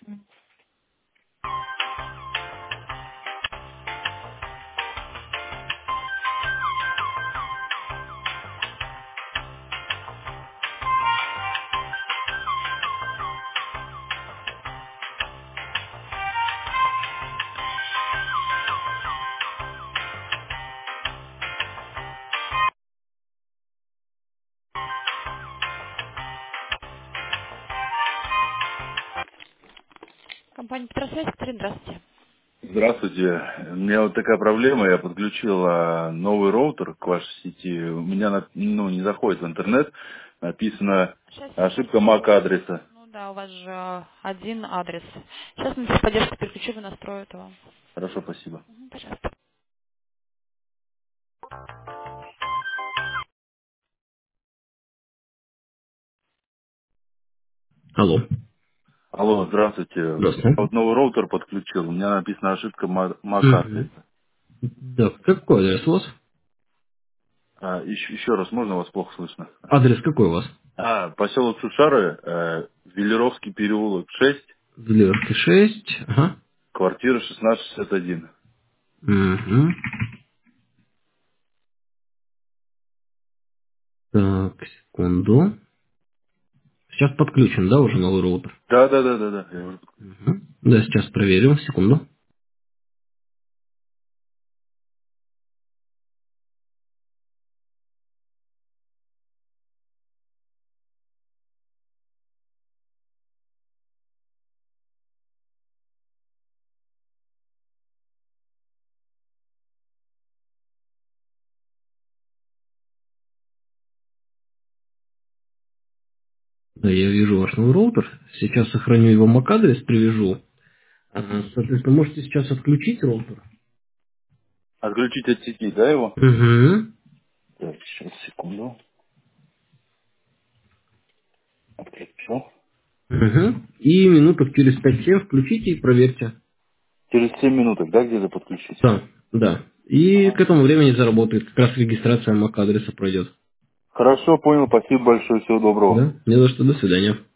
Компания Петросвязь, Катерина, здравствуйте. Здравствуйте. У меня вот такая проблема. Я подключил новый роутер к вашей сети. У меня не заходит в интернет. Написано Сейчас, ошибка секундочку. MAC адреса. Ну да, у вас же один адрес. Сейчас мы поддержку переключу, и настрою это вам. Хорошо, спасибо. Пожалуйста. Алло. Алло, здравствуйте. Здравствуйте. Вот новый роутер подключил. У меня написано ошибка MAC Угу. адреса. Да, какой адрес у вас? Еще раз, можно, вас плохо слышно? Адрес какой у вас? Поселок Шушары, Велеровский переулок 6, Веливерки 6. Ага. квартира 1661. Угу. Так, секунду. Сейчас подключен, да, уже новый роутер? Да. Я уже Угу. Да, сейчас проверим, секунду. Да, я вижу ваш новый роутер. Сейчас сохраню его MAC-адрес, привяжу. Ага, соответственно, можете сейчас отключить роутер. отключить от сети, да, его? Угу. Так, сейчас, секунду. Отключил. Угу. И минуток через 5-7 включите и проверьте. Через 7 минуток, да, где-то подключить? Да, да. И к Ага. этому времени заработает. Как раз регистрация MAC-адреса пройдет. Хорошо, понял. Спасибо большое. Всего доброго. Да? Не за что. До свидания.